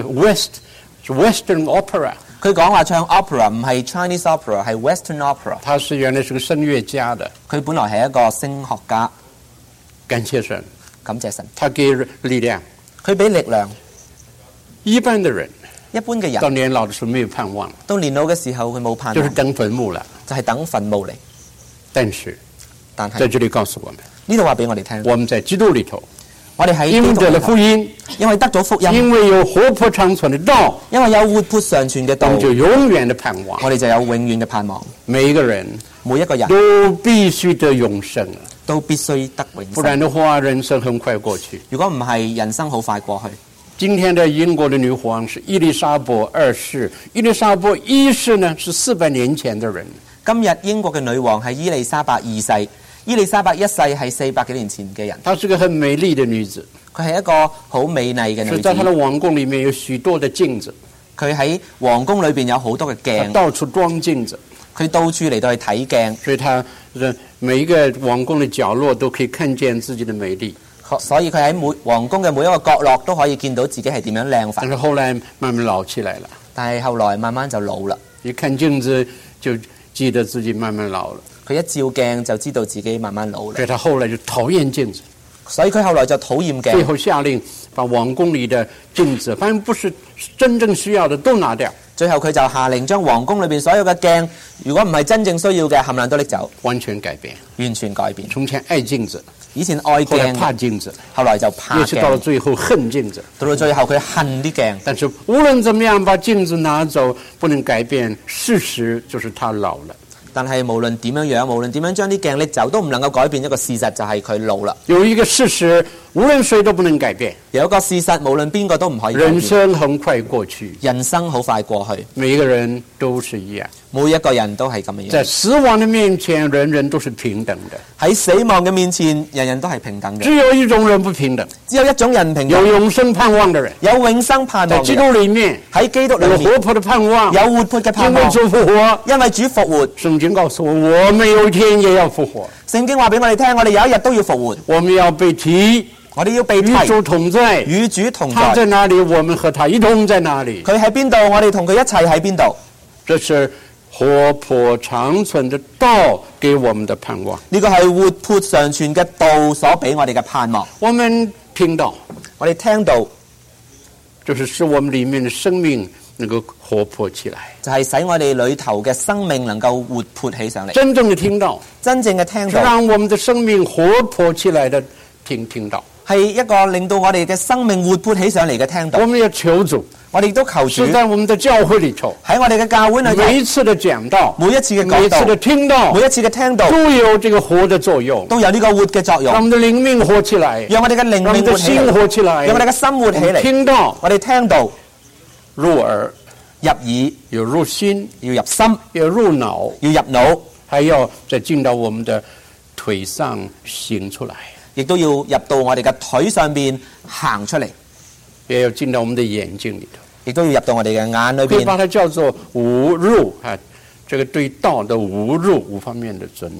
Western opera。 佢講話唱 opera 唔係 Chinese opera， 係 Western opera。 他是原來是個聲樂家的， 佢本來係一個聲學家。 感謝神， 感謝神， 他給力量， 佢俾力量。 一般的人， 一般嘅人到年老的時候沒有盼望， 到年老嘅時候佢冇盼望， 就是等墳墓了， 就係等墳墓嚟。 但是係在這裡告訴我們， 呢度話俾我哋聽， 我們在基督裡頭， 我哋喺因為得了福音， 因為得咗福音， 因為有活潑長存的道， 因為有活潑常存嘅道， 我們就永遠的盼望， 我哋就有永遠嘅盼望。 每一個人都必須得永生， 都必須得永生， 不然的話人生很快過去。 如果唔係，人生好快過去。 今天的英國的女皇是伊麗莎白2世，伊麗莎白1世呢是400年前的人。 今日英國嘅女王係伊麗莎白2世，伊麗莎白1世係400幾年前嘅人。 她是個很美麗的女子， 佢係一個好美麗嘅女子。 在她的皇宮裡面有許多的鏡子， 佢喺皇宮裏邊有好多嘅鏡， 到處裝鏡子， 佢到處嚟到去睇鏡， 所以她每一個皇宮的角落都可以看見自己的美麗。 所以佢喺皇宮嘅每一個角落都可以見到自己係點樣靚法。 但是後來慢慢老起來了， 但係後來慢慢就老啦。 一看鏡子就記得自己慢慢老了。 佢一照鏡就知道自己慢慢老啦。 所以他後來就討厭鏡子， 所以佢後來就討厭鏡。 最後下令把皇宮裡的鏡子，反正不是真正需要的都拿掉。 最後佢就下令將皇宮裏邊所有嘅鏡，如果唔係真正需要嘅，冚唪唥都拎走， 完全改變， 完全改變。 從前愛鏡子， 以前愛後來鏡， 怕鏡子， 後來就怕也是到了鏡， 最後恨鏡子。 到最後佢恨啲鏡。 但是無論怎麼樣，把鏡子拿走，不能改變事實，就是他老了。 但係無論點樣，無論點樣將啲鏡拎走，都唔能夠改變一個事實，就係佢老啦。 有一個事實，無論誰都不能改變。 有一個事實，無論邊個都唔可以改變。 人生很快過去， 人生好快過去， 每一個人都是一樣。 每一個人都係咁樣。 在死亡的面前，人人都是平等的。 喺死亡嘅面前，人人都係平等嘅。 只有一種人不平等， 只有一種人平等， 有永生盼望的人。 有永生盼望嘅人。 在基督裏面， 喺基督裏面有活潑的盼望， 有活潑嘅盼望。 因為主復活， 因為主復活。 聖經告訴我，我們有一天也要復活。 聖經話俾我哋聽，我哋有一日都要復活。 我們要被提， 我哋要被提， 與主同在， 與主同在。 他在哪裡，我們和他一同在哪裡。 佢喺邊度，我哋同佢一齊喺邊度。 這是活潑長存的道給我們的盼望。 呢個係活潑常存嘅道所俾我哋嘅盼望。 我們聽到， 我哋聽到， 就是使我們裡面的生命能夠活潑起來， 就係使我哋裏頭嘅生命能夠活潑起上嚟。 真正的聽到， 真正嘅聽是到， 讓我們的生命活潑起來的聽到， 係一個令到我哋嘅生命活潑起上嚟嘅聽到。 我們要求主， 我哋亦都求主是在我們的教會裡頭， 喺我哋嘅教會裏頭， 每一次的講道， 每一次嘅講每一次的道， 聽到， 每一次嘅聽到， 都有這個活的作用， 都有呢個活嘅作用， 讓我們的靈命活起來， 讓我哋嘅靈讓我們命活起的心嚟， 活起來， 讓我哋嘅心活起嚟。 聽到， 我哋聽到入耳， 入耳， 有入心， 要入心， 要入腦， 要入腦， 還要再進到我們的腿上行出來， 亦都要入到我哋嘅腿上邊行出嚟， 也要進到我們的眼睛裡頭， 亦都要入到我哋嘅眼裏邊。 可以把它叫做無入啊，這個對道的無入，五方面的尊嚴。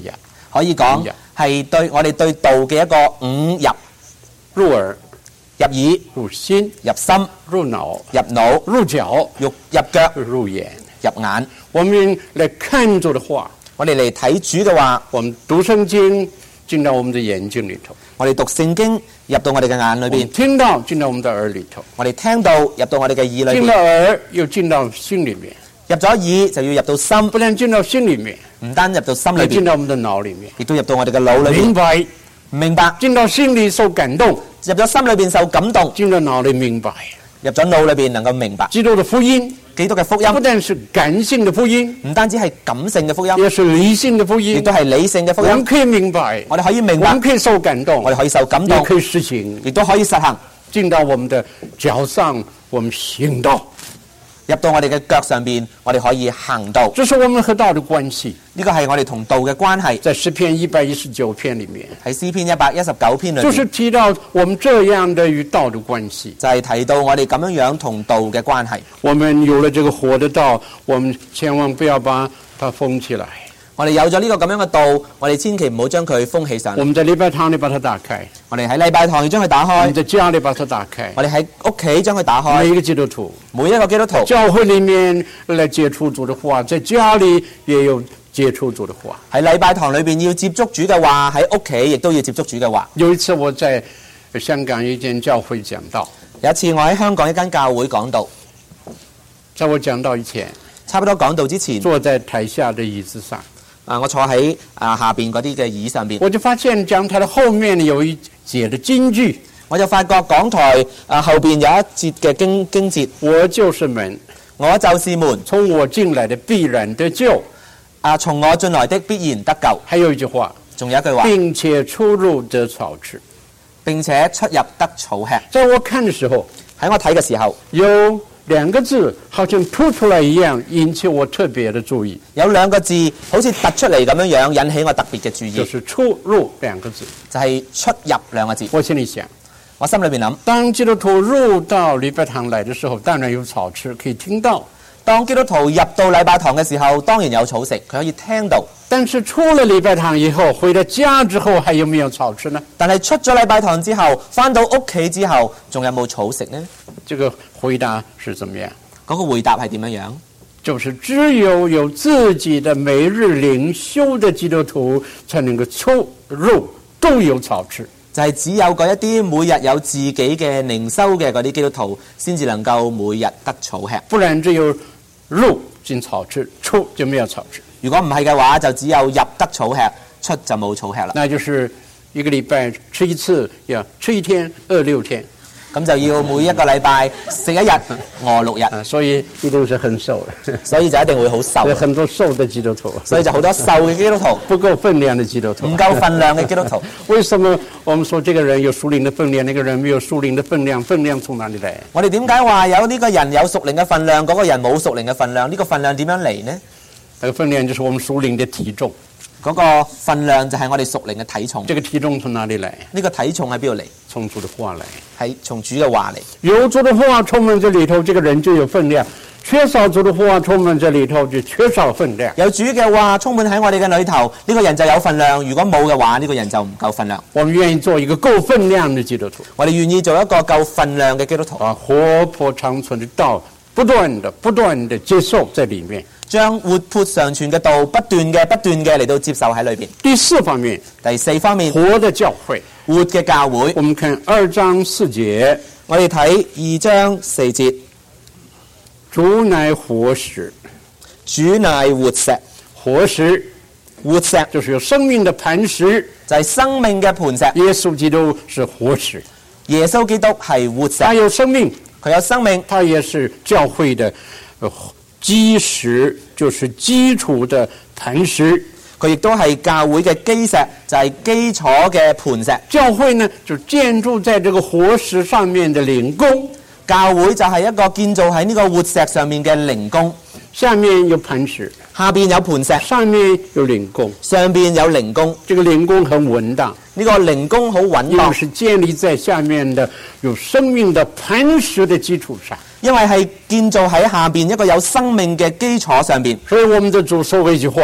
可以講係對我哋對道嘅一個五入： 入耳、 入耳、 入心、 入心、 入腦、 入腦、 入腳、 入腳、 入眼。 入眼。 我們來看主的話， 我哋嚟睇主嘅話， 我們讀聖經進到我們的眼睛裏頭， 我哋讀聖經入到我哋嘅眼裏我們邊， 聽到進到我們的耳裏頭， 我哋聽到入到我哋嘅耳裏進到邊， 耳又進到心裏面， 入咗耳就要入到心， 不但進到心裏面， 唔單入到心裏也進邊， 到我們的腦裏面， 亦都入到我哋嘅腦裏邊， 明白， 明白， 進到心裏受感動， 入咗心裏邊受感動， 進到腦裏明白。 入咗腦裏邊能夠明白基督的福音基督嘅福不音， 但是感性的福音， 唔單止係感性嘅福音， 也是理性的福音。 亦都係理性嘅福音。 我們可以明白， 我哋可以明白我們，可以受感動， 我哋可以受感動， 也可以實行， 亦都可以實行， 進到我們的腳上，我們行道。 入到我哋嘅腳上邊，我哋可以行道。 這是我們和道的關係。 呢個係我哋同道嘅關係。 在詩篇119篇裏面， 喺詩篇119篇裏面， 就是提到我們這樣的與道的關係。 就係提到我哋咁樣樣同道嘅關係。 我們有了這個活的道，我們千萬不要把它封起來。 我哋有咗呢個咁樣嘅道，我哋千祈唔好將佢封起上嚟。 我們在禮拜堂裏把它打開， 我哋喺禮拜堂要將佢打開， 我們在家裏把它打開。 我哋喺屋企將佢打開。 每一個基督徒， 每一個基督徒教會裏面來接觸主的話，在家裏也有接觸主的話。 喺禮拜堂裏邊要接觸主嘅話，喺屋企亦都要接觸主嘅話。 有一次我在香港一間教會講道， 有一次我喺香港一間教會講道， 在我講道以前， 差不多講道之前， 坐在台下的椅子上， 我坐喺下邊嗰啲嘅椅上邊， 我就發現講台的後面有一節的金句， 我就發覺講台後邊有一節嘅經節， 我就是門， 我就是門， 從我進來的必然得救。 從我進來的必然得救。 還有一句話， 仲有一句話， 並且出入得草吃。 並且出入得草吃。 在我看的時候， 喺我睇嘅時候， 有兩個字好像突出來一樣，引起我特別的注意。 有兩個字好似突出嚟咁樣樣，引起我特別嘅注意。 就是出入兩個字， 就係出入兩個字。 我心裏想， 我心裏邊諗， 當基督徒入到禮拜堂來的時候，當然有草吃，可以聽到。 當基督徒入到禮拜堂嘅時候，當然有草食，佢可以聽到。 但是出了禮拜堂以後，回到家之後，還有沒有草吃呢？ 但係出咗禮拜堂之後，返到屋企之後，仲有冇草食呢？ 這個回答是怎麼樣？ 嗰個回答係點樣樣？ 就是只有自己的每日靈修的基督徒，才能夠出入都有草吃。 就係只有嗰一啲每日有自己嘅靈修嘅嗰啲基督徒，先至能夠每日得草吃。 不然只有入進草吃，出就沒有草吃。 如果唔係嘅話，就只有入得草吃，出就冇草吃啦。 那就是一個禮拜吃一次，要吃一天，餓6天。 咁就要每一個禮拜食1日，餓6日。 所以一定是很瘦的， 所以就一定會好瘦。 有很多瘦的基督徒， 所以就好多瘦嘅基督徒， 不夠分量的基督徒， 唔夠分量嘅基督徒。 為什麼我們說這個人有屬靈的分量，那個人沒有屬靈的分量？分量從哪裏來？ 我哋點解話有呢個人有屬靈嘅分量，嗰個人冇屬靈嘅分量？呢個分量點樣嚟呢？ 那個分量就是我們屬靈的體重。 嗰個分量就係我哋屬靈嘅體重。 這個體重從哪裏來？ 呢個體重喺邊度嚟？ 從主的話來， 係從主嘅話嚟。 有主的話充滿這裏頭，這個人就有分量；缺少主的話充滿這裏頭，就缺少分量。 有主嘅話充滿喺我哋嘅裏頭，呢個人就有分量；如果冇嘅話，呢個人就唔夠分量。 我們願意做一個夠分量的基督徒， 我哋願意做一個夠分量嘅基督徒， 把活潑長存的道不斷的接受在裡面。 將活潑常存嘅道不斷嘅嚟到接受喺裏邊。 第4方面， 第4方面， 活的教會， 活嘅教會。 我們看2章4節， 我哋睇2章4節， 主乃活石， 主乃活石， 活石， 活石就是有生命的磐石， 就係生命嘅磐石。 耶穌基督是活石， 耶穌基督係活石， 他有生命， 佢有生命， 他也是教會的基石，就是基礎的磐石。 佢亦都係教會嘅基石，就係基礎嘅磐石。 教會呢，就建築在這個活石上面的靈宮。 教會就係一個建造喺呢個活石上面嘅靈宮。 下面有磐石， 下邊有磐石， 上面有靈宮， 上邊有靈宮。 這個靈宮很穩當， 呢個靈宮好穩因為當， 是建立在下面的有生命的磐石的基礎上。 因為係建造喺下邊一個有生命嘅基礎上邊。 所以我們的主說過一句話，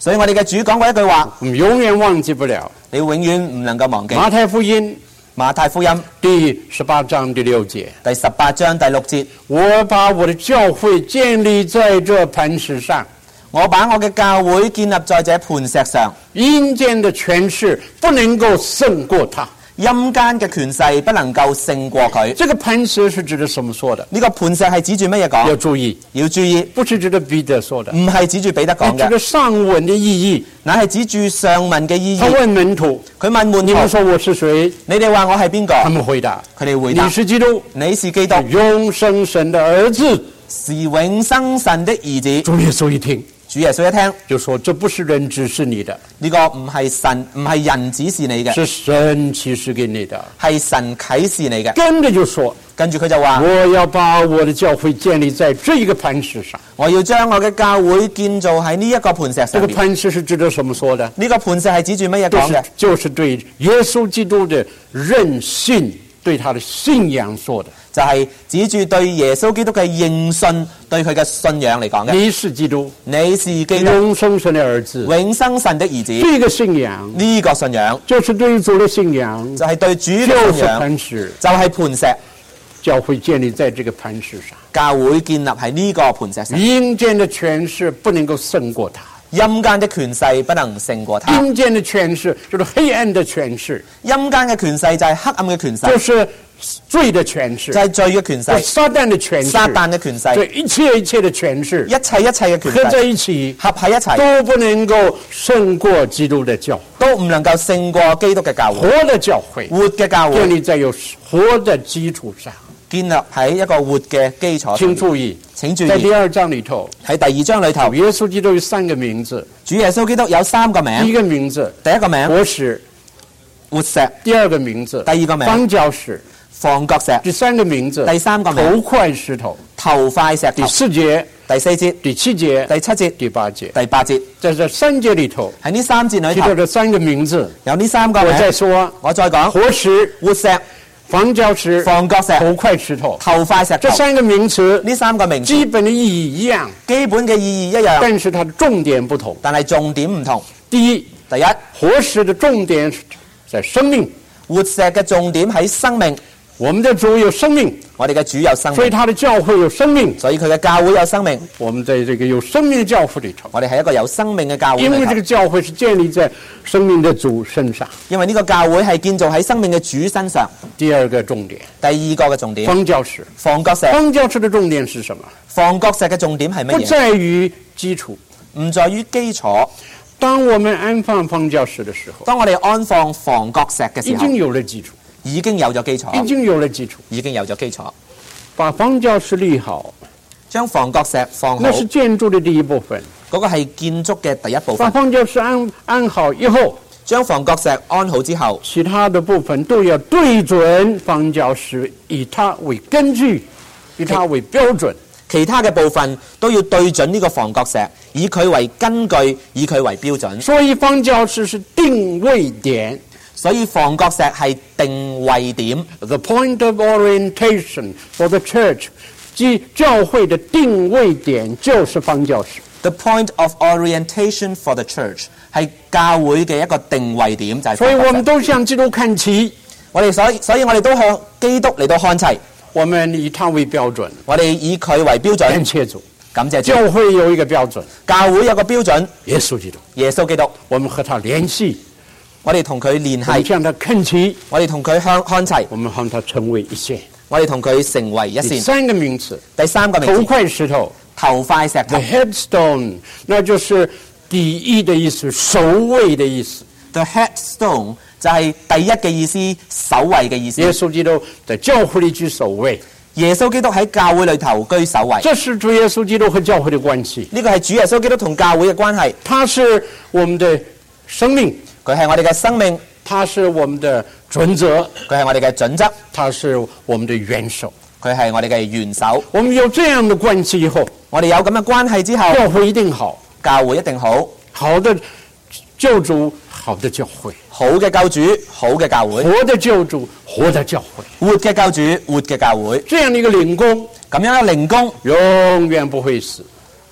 所以我哋嘅主講過一句話， 我們永遠忘記不了。 你永遠唔能夠忘記。 馬太福音馬太福音第18章第6節， 第18章第6節， 我把我的教會建立在這磐石上， 我把我嘅教會建立在這磐石上， 陰間的權勢不能夠勝過它。 陰間嘅權勢不能夠勝過佢。 這個磐石是指的什麼說的？ 呢個磐石係指住乜嘢講？ 要注意， 要注意， 不是指的彼得說的， 唔係指住彼得講嘅， 是指的上文的意義。 乃係指住上文嘅意他義。 問門徒， 佢問門你們徒： 說我是誰？ 你哋話我係邊個？ 他們回答， 佢哋回答你：是基督， 你是基督， 永生神的兒子。 是永生神的兒子。 主耶穌一聽， 主耶穌一聽， 就說這不是人指示你的， 呢個唔係神，唔係人指示你嘅， 是神啟示給你的。 係神啟示你嘅。 跟着就說， 跟住佢就話： 我要把我的教會建立在這一個磐石上。 我要將我嘅教會建造喺呢一個磐石這個上面。 磐石是指的什麼說的？ 呢個磐石係指住乜嘢講嘅？ 就是對耶穌基督的認信，對他的信仰說的。 就係指住對耶穌基督嘅認信，對佢嘅信仰嚟講嘅。 你是基督， 你是基督， 永生神的兒子。 永生神的兒子。 這個信仰， 呢個信仰就是對主的信仰， 就係對主嘅就是信仰， 磐石。 就係磐石。 教會建立在這個磐石上， 教會建立喺呢個磐石上。 陰間的權勢不能夠勝過它。 陰間的權勢不能勝過他。 陰間的權勢就是黑暗的權勢， 陰間嘅權勢就係黑暗嘅權勢， 就是罪的權勢， 就係罪嘅權勢， 就是撒旦的權勢， 撒旦嘅權勢， 對一切的權勢， 一切嘅權合在勢一起， 合喺一齊， 都不能夠勝過基督的教， 都唔能夠勝過基督嘅教會。 活的教會， 活嘅教建會立在有活的基礎上。 建立喺一個活嘅基礎上。 請注意， 請注意， 在第2章裏頭， 喺第2章裏頭， 耶穌基督有3個名字， 主耶穌基督有3個第一名。 個名字第一個名活石， 活石， 第二個名字第二個名方角石， 房角石， 第3個名字第3個名頭塊石頭， 頭塊石第頭。 4節、 第4節、 第7節、 第7節、 第8節， 第8節， 在這3節裏頭喺呢3節裏頭提到這3個名字。 有呢3個我再名。 說， 我再講活石、 活石、 房角石、 房角石、 頭塊石頭， 頭塊石這頭。 3個名詞呢3個名詞基本的意義一樣， 基本嘅意義一樣， 但是它的重點不同。 但係重點唔同。 第一， 第一， 活石的重點是在生命， 活石嘅重點喺生命。 我們的主有生命， 我哋嘅主有生所以命， 他的教會有生命。 所以佢嘅教會有生命。 我們在這個有生命的教會裏頭， 我哋係一個有生命嘅教會裏頭因為這個教會是建立在生命的主身上。 因為呢個教會係建造喺生命嘅主身上。 第二個重點， 第二個嘅重點， 方角石。 房角石。 方角石的重點是什麼？ 房角石嘅重點係乜不嘢？ 在於基礎。 唔在於基礎。 當我們安放方角石的時候， 當我哋安放房角石嘅時候， 已經有了基礎， 已經有咗基礎， 已經有了基礎。 已經有咗基礎。 把方角石立好， 將房角石放好， 那是建築的第一部分。 嗰個係建築嘅第一部把分。 方角石安好以後， 將房角石安好之後， 其他的部分都要對準方角石，以它為根據，以它為標準。 其他嘅部分都要對準呢個房角石，以佢為根據，以佢為標準。 所以方角石是定位點。 所以房角石係定位點。 The point of orientation for the church， 即教會的定位點就是方角石。 The point of orientation for the church 係教會嘅一個定位點，就係所以我們房角石。 都向基督看齊， 我哋所以我哋都向基督嚟到看齊， 我們以它為標準。 我哋以佢為標準。 感謝主， 感謝主。 教會有一個標準， 教會有個標準， 耶穌基督。 耶穌基督。 我們和他聯繫， 我哋同佢聯繫， 我們向他看齊， 我哋同佢看齊， 我們和他成為一線。 我哋同佢成為一線。 第三個名詞， 第3個名頭詞， 塊石頭頭塊石頭 ，the。headstone，那就是第一的意思，首位的意思。 The headstone 就係第一嘅意思，首位嘅意思。 耶穌基督在教會裏居首位， 耶穌基督喺教會裏頭居首位。 這是主耶穌基督和教會的關係。 呢個係主耶穌基督同教會嘅關係。 他是我們的生命， 佢係我哋嘅生命， 他是我們的準則， 佢係我哋嘅準則， 他是我們的元首。 佢係我哋嘅元首。 我們有這樣的關係以後， 我哋有咁嘅關係之後， 教會一定好， 教會一定好。 好的救主，好的教會， 好嘅救主，好嘅教會。 活的救主，活的教會。 活嘅救主，活嘅教會。 這樣的一個靈宮， 咁樣嘅靈宮永遠不會死，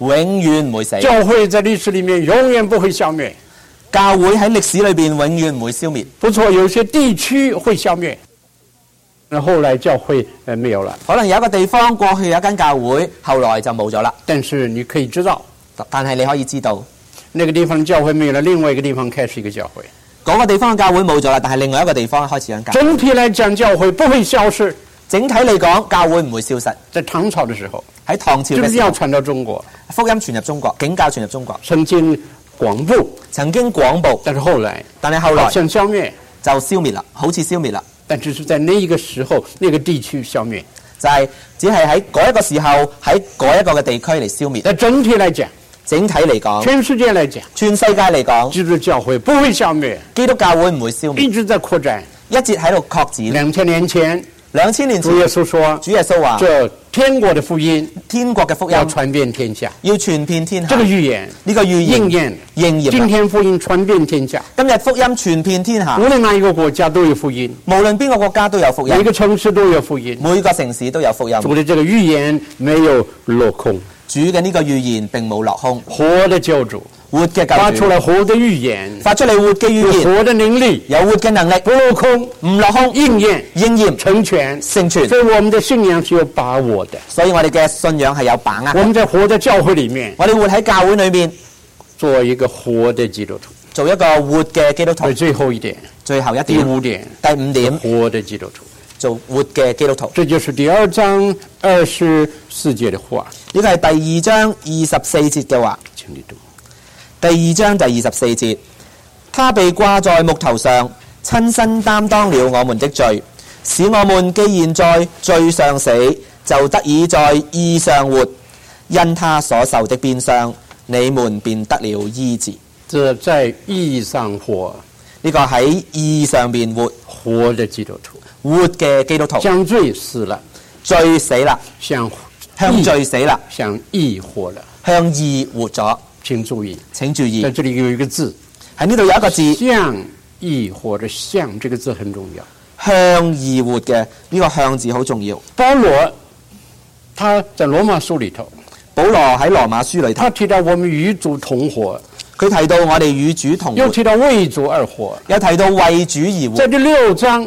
永遠唔會死。 教會在歷史裡面永遠不會消滅。 教會喺歷史裏邊永遠唔會消滅。 不錯，有些地區會消滅，那後來教會沒有了。 可能有一個地方過去有一間教會，後來就冇咗啦。 但是你可以知道， 但係你可以知道， 那個地方教會沒有了，另外一個地方開始一個教會。 嗰個地方嘅教會冇咗啦，但係另外一個地方開始緊教會。 整體來講，教會不會消失。 整體嚟講，教會唔會消失。 在唐朝的時候， 喺唐朝嘅時候， 要傳到中國， 福音傳入中國，景教傳入中國， 曾經廣布，但是後來好像消滅， 就消滅啦，好似消滅啦。 但只是在那一個時候，那個地區消滅， 就係只係喺嗰一個時候，喺嗰一個嘅地區嚟消滅。 但整體來講，全世界來講， 全世界嚟講， 基督教會不會消滅， 基督教會唔會消滅， 一直在擴展， 一直喺度擴展。 2000年前，主耶穌話，這天國的福音要傳遍天下， 要傳遍天下。 這個預言， 呢個預言應驗。 今天福音傳遍天下， 今日福音傳遍天下。 無論哪一個國家都有福音， 無論邊個國家都有福音， 每個城市都有福音， 每個城市都有福音。 主的這個預言沒有落空， 主嘅呢個預言並冇落空。 活的救主， 活嘅救主， 發出來活的預言， 發出嚟活嘅預言， 活的能力， 有活嘅能力， 不落空， 唔落空， 應驗，成全。 所以我們的信仰是有把握的。 所以我哋嘅信仰係有把握。 我們在活在教會裡面， 我哋活喺教會裏面， 做一個活的基督徒， 做一個活嘅基督徒。 最後一點， 第五點， 活的基督徒， 做活嘅基督徒。 這就是第2章24節的話。 呢個係第2章24節嘅話， 請你讀。 第2章第24節，他被掛在木頭上，親身擔當了我們的罪，使我們既然在罪上死，就得以在義上活。因他所受的鞭傷，你們便得了醫治。 這在義上活， 呢個喺義上邊活的基督徒， 活嘅基督徒， 將罪死了， 罪死啦， 向罪死啦， 向義活了， 向義活咗。 請注意， 在這裡有一個字， 喺呢度有一個字， 向義活的向，這個字很重要。 向義活嘅呢個向字好重要。 保羅他在羅馬書裡頭， 保羅喺羅馬書裡頭， 他提到我們與主同活， 佢提到我哋與主同活， 又提到為主而活， 又提到為主而活。 在第6章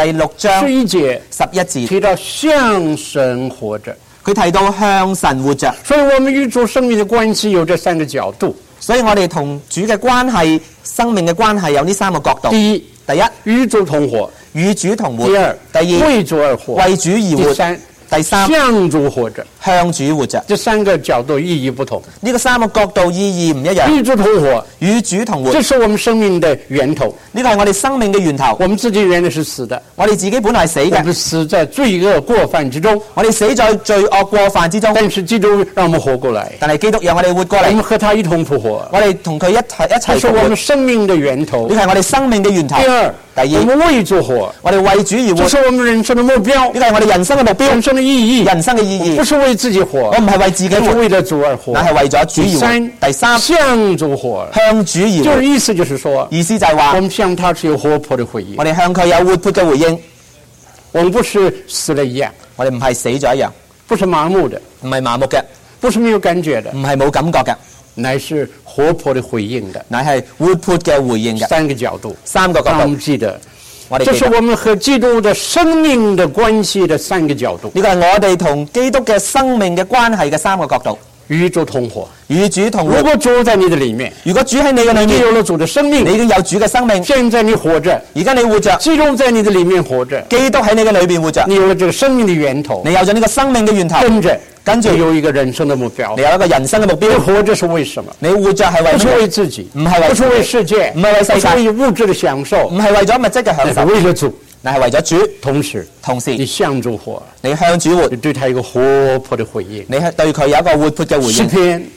11節提到向神活着。 佢提到向神活着， 所以我們與主生命的關係有這3個角度。 所以我哋同主嘅關係、生命嘅關係有呢3個角度。第一， 與主同活； 與主同活。 第二，為主而活； 為主而活。第三， 向主活着， 向主活着。 這3個角度意義不同。 呢個3個角度意義唔一樣。 與主同活， 與主同活， 這是我們生命的源頭。 呢個係我哋生命嘅源頭。 我們自己原來是死的， 我哋自己本來係死嘅。 我們死在罪惡過犯之中， 我哋死在罪惡過犯之中。 但是基督讓我們活過來， 但係基督讓我哋活過嚟。 我們和他一同復活， 我哋同佢一齊復活。 這是我們生命的源頭。 呢個係我哋生命嘅源頭。第二， 我們為主活， 我哋為主而活。 這是我們人生的目標， 呢個係我哋人生嘅目標， 人生的意義， 人生嘅意義。 不是為自己活， 我唔係為自己活， 是為了主而活， 乃係為咗主而活。第三， 向主活， 向主而活。 就是意思就是說， 意思就係話， 我們向他是有活潑的回應， 我哋向佢有活潑嘅回應。 我們不是死了一樣， 我哋唔係死咗一樣， 不是麻木的， 唔係麻木嘅， 不是沒有感覺的， 唔係冇感覺嘅， 乃是活潑的回應的， 乃係活潑嘅回應嘅。 3個角度， 我們記得。這是我們和基督的生命的關係的3個角度。 呢個係我哋同基督嘅生命嘅關係嘅3個角度。 與主同活， 與主同活。 如果主在你的裏面， 如果主喺你嘅裏面， 你有了主的生命， 你已經有主嘅生命。 現在你活着， 而家你活着， 基督在你的裏面活着， 基督喺你嘅裏邊活着， 你有了這個生命的源頭， 你有咗呢個生命嘅源頭，跟住有一個人生的目標， 你有一個人生嘅目標。 你活着是為什麼？ 你活着係為乜嘢？ 不是為自己， 唔係為， 不是為世界， 唔係為世界， 不是為物質的享受， 唔係為咗物質嘅享受， 係為了主。 乃係為咗主。 同時，你向主活， 你向主活， 你對他一個活潑的回應， 你對佢有一個活潑嘅回應。 詩篇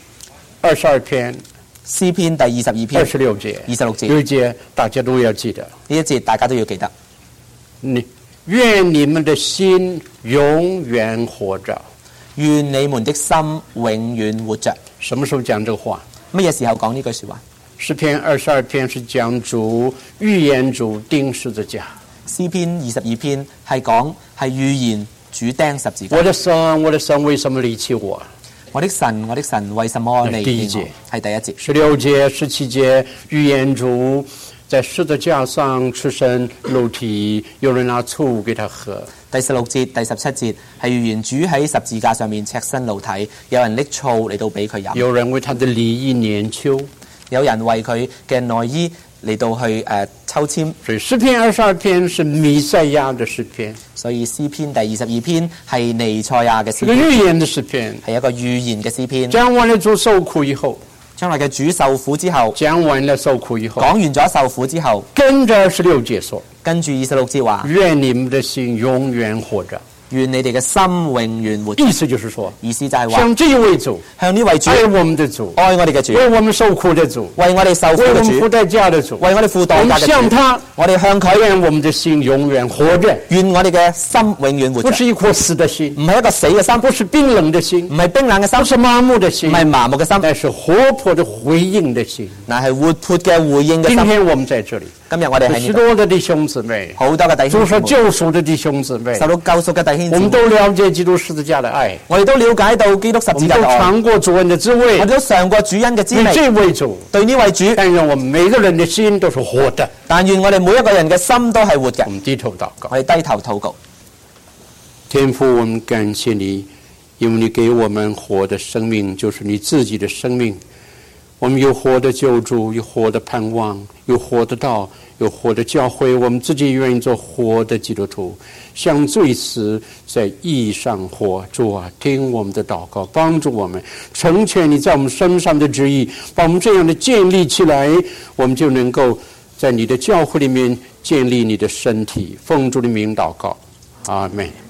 22篇， 詩篇第22篇 26節，有一節大家都要記得， 呢一節大家都要記得。 願你們的心永遠活着， 願你們的心永遠活着。 什麼時候講這個話？ 乜嘢時候講呢句說話？ 詩篇22篇是講主預言主釘十字架。 詩篇22篇係講係預言主釘十字架。 我的神，我的神，為什麼離棄我？ 我的神，我的神，為什麼離棄我？係第一節。 16節、17節預言主在十字架上赤身露體，有人拿醋給他喝。 第16節、第17節係預言主喺十字架上面赤身露體，有人拎醋嚟到俾佢飲。 有人為他的禮衣拈鬮， 有人為佢嘅內衣嚟到去抽籤。 所以詩篇22篇是彌賽亞的詩篇， 所以詩篇第22篇係彌賽亞嘅詩是個篇， 預言的詩篇， 係一個預言嘅詩篇。 講完了主受苦以後， 將來嘅主受苦之後， 講完了受苦以後， 講完咗受苦之後， 跟着26節說， 跟住26節話， 願你們的心永遠活着。 願你哋嘅心永遠活着。 意思就是說， 意思就係話向這一位主， 向呢位主， 愛我們的主， 愛我哋嘅主， 為我們受苦的主， 為我哋受苦為我嘅主， 們付代價的主， 為我哋付代我們價嘅主， 向他， 我哋向佢， 願我們的心永遠活着。 願我哋嘅心永遠活着， 不是一顆死的心， 唔係一個死嘅心， 不是冰冷的心， 唔係冰冷嘅心， 不是麻木的心， 唔係麻木嘅心， 但是活潑的回應的心。 乃係活潑嘅回應嘅心。 今天我們在這裡， 今日我哋喺許呢度， 多的弟兄姊妹， 好多嘅弟主所兄姊妹， 救贖的弟兄姊妹， 受到救贖嘅弟兄我們姊妹， 都了解基督十字架的愛， 我哋都了解到基督十我們都字架嘅愛， 嘗過主恩的滋味我哋。都嘗過主恩嘅滋對味。 這位主， 對呢位主， 但願我們每個人的心都是活的。 但願我哋每一個人嘅心都係活嘅我。們低頭禱告， 我哋低頭禱告， 天父，我們感謝你，因為你給我們活的生命，就是你自己的生命。我們有活的救主，有活的盼望，有活的道，有活的教會。我們自己願意做活的基督徒，像罪死在義上活。主啊，聽我們的禱告，幫助我們成全你在我們身上的旨意，把我們這樣的建立起來，我們就能夠在你的教會裡面建立你的身體。奉主的名禱告，阿們。